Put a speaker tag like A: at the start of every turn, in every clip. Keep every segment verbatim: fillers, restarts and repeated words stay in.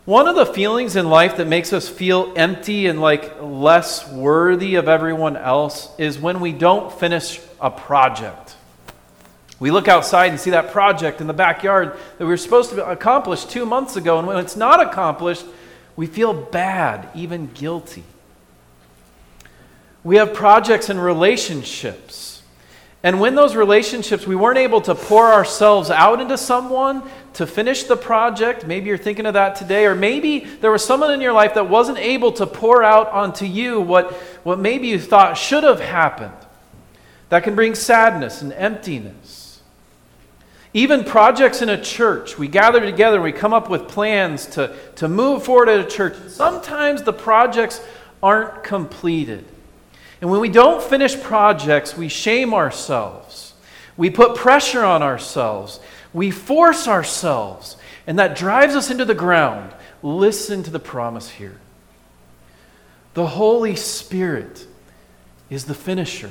A: One of the feelings in life that makes us feel empty and like less worthy of everyone else is when we don't finish a project. We look outside and see that project in the backyard that we were supposed to accomplish two months ago, and when it's not accomplished, we feel bad, even guilty. We have projects and relationships. And when those relationships, we weren't able to pour ourselves out into someone to finish the project, maybe you're thinking of that today, or maybe there was someone in your life that wasn't able to pour out onto you what, what maybe you thought should have happened. That can bring sadness and emptiness. Even projects in a church, we gather together and we come up with plans to, to move forward at a church. Sometimes the projects aren't completed. And when we don't finish projects, we shame ourselves. We put pressure on ourselves. We force ourselves. And that drives us into the ground. Listen to the promise here. The Holy Spirit is the finisher.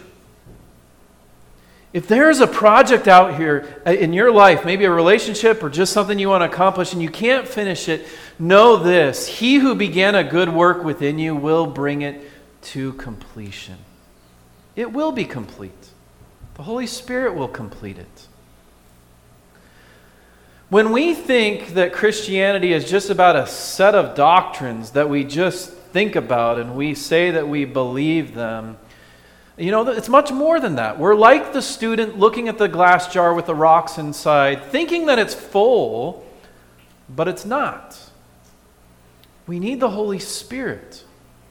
A: If there's a project out here in your life, maybe a relationship or just something you want to accomplish and you can't finish it, know this: He who began a good work within you will bring it to completion. It will be complete. The Holy Spirit will complete it. When we think that Christianity is just about a set of doctrines that we just think about and we say that we believe them, you know, it's much more than that. We're like the student looking at the glass jar with the rocks inside, thinking that it's full, but it's not. We need the Holy Spirit.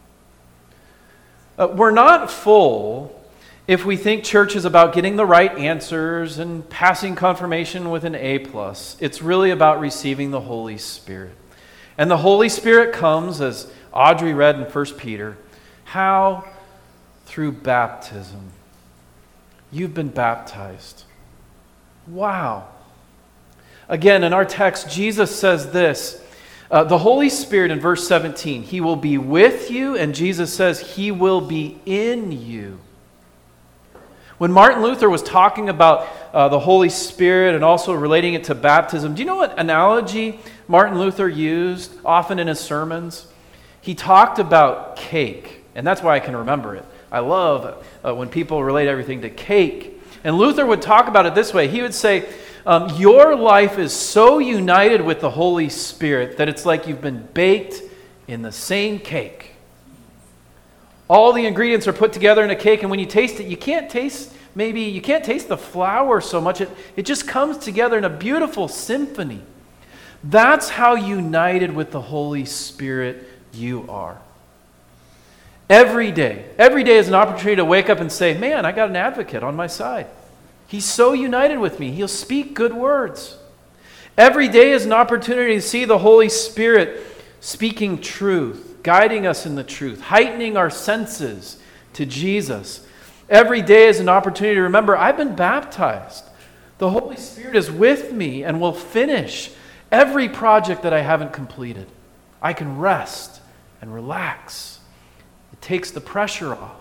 A: Uh, we're not full if we think church is about getting the right answers and passing confirmation with an A plus. It's really about receiving the Holy Spirit. And the Holy Spirit comes, as Audrey read in First Peter, how? Through baptism. You've been baptized. Wow. Again, in our text, Jesus says this, uh, the Holy Spirit in verse seventeen, He will be with you, and Jesus says He will be in you. When Martin Luther was talking about uh, the Holy Spirit and also relating it to baptism, do you know what analogy Martin Luther used often in his sermons? He talked about cake, and that's why I can remember it. I love uh, when people relate everything to cake. And Luther would talk about it this way. He would say, um, your life is so united with the Holy Spirit that it's like you've been baked in the same cake. All the ingredients are put together in a cake, and when you taste it, you can't taste, maybe, you can't taste the flour so much. It, it just comes together in a beautiful symphony. That's how united with the Holy Spirit you are. Every day. Every day is an opportunity to wake up and say, man, I got an advocate on my side. He's so united with me. He'll speak good words. Every day is an opportunity to see the Holy Spirit speaking truth, guiding us in the truth, heightening our senses to Jesus. Every day is an opportunity to remember, I've been baptized. The Holy Spirit is with me and will finish every project that I haven't completed. I can rest and relax. Takes the pressure off.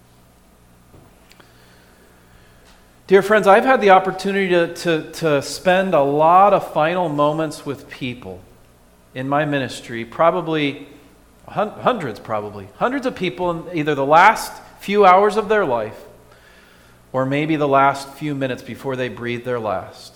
A: Dear friends, I've had the opportunity to, to, to spend a lot of final moments with people in my ministry, probably hundreds, probably, hundreds of people in either the last few hours of their life or maybe the last few minutes before they breathe their last.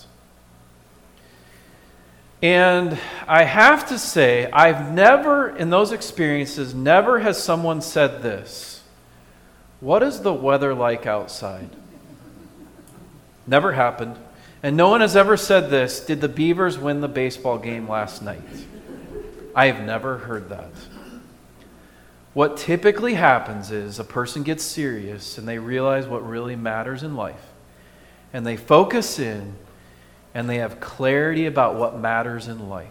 A: And I have to say, I've never, in those experiences, never has someone said this: what is the weather like outside? Never happened. And no one has ever said this: did the Beavers win the baseball game last night? I have never heard that. What typically happens is a person gets serious and they realize what really matters in life. And they focus in and they have clarity about what matters in life.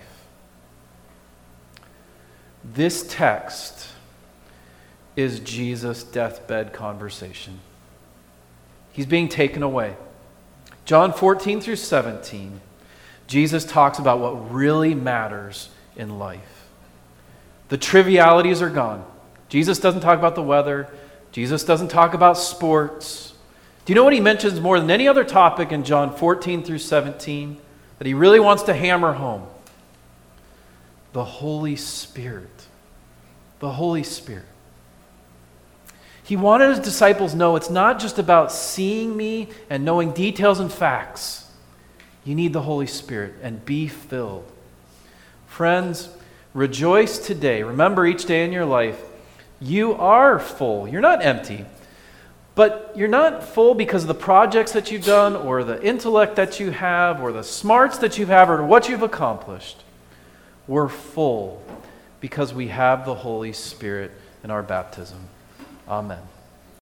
A: This text is Jesus' deathbed conversation. He's being taken away. John fourteen through seventeen, Jesus talks about what really matters in life. The trivialities are gone. Jesus doesn't talk about the weather. Jesus doesn't talk about sports. Do you know what he mentions more than any other topic in John fourteen through seventeen that he really wants to hammer home? the Holy Spirit. The Holy Spirit. He wanted his disciples to know it's not just about seeing me and knowing details and facts. You need the Holy Spirit and be filled. Friends, rejoice today. Remember each day in your life, you are full. You're not empty. But you're not full because of the projects that you've done or the intellect that you have or the smarts that you have or what you've accomplished. We're full because we have the Holy Spirit in our baptism. Amen.